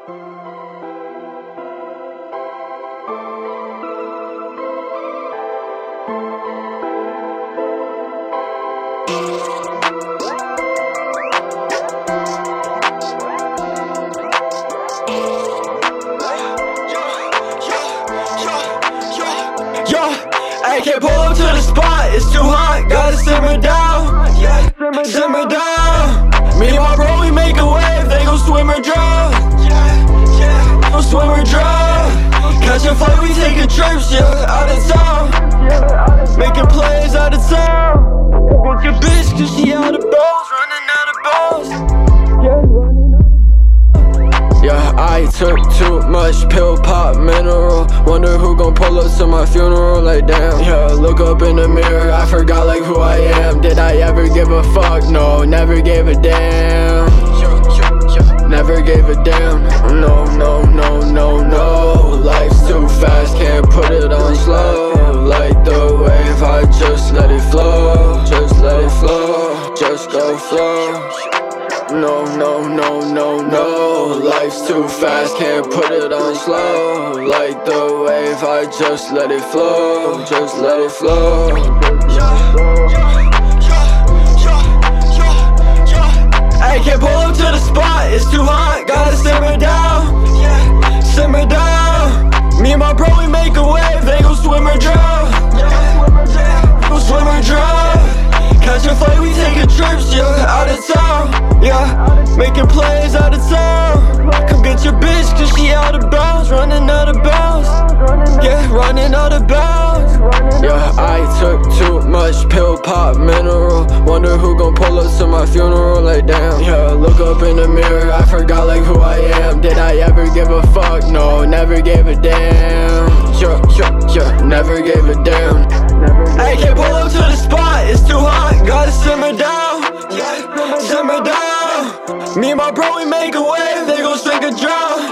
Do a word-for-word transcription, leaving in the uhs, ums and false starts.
Yo, I can't pull up to the spot, it's too hot, gotta simmer down. Yeah, simmer, simmer down. Me and my bro, we make a wave, they gon' swim or drown. Yeah, yeah, gon' swim or drown. Catch a flight, we taking trips, yeah, out of town. Making plays out of town. With your bitch, cause she out of bounds, running out of bounds. Yeah, running out of bounds. Yeah, I took too much pill, pop, mineral. Wonder who gon' pull up to my funeral, like damn. Yeah, look up in the mirror, I forgot like who I am. Did I ever give a fuck? No, never gave a damn. Never gave a damn. No, no, no, no, no. Life's too fast, can't put it on slow. Like the wave, I just let it flow. Just let it flow, just go flow. No, no, no, no, no. Life's too fast, can't put it on slow. Like the wave, I just let it flow. Just let it flow. I can't pull up to the spot, it's too hot, gotta simmer down. Simmer down. Me and my bro, we make a wave, they gon' swim or drown. Gon' swim or drown. Catch a flight, we taking trips, yeah, out of town. Yeah, making plays out of town. Come get your bitch, cause she out of bounds, running out of bounds. Yeah, running out of bounds. Yeah, I took too much pill, pop, mineral. Wonder who gon' pull up to my funeral, like damn. Yeah, look up in the mirror, I forgot like who I am. Did I ever give a fuck? No, never gave a damn. Yeah, yeah, yeah, never gave a damn. I can't pull up to the spot, it's too hot, gotta simmer down. Yeah, simmer down. Me and my bro, we make a wave, they gon' sink or drown.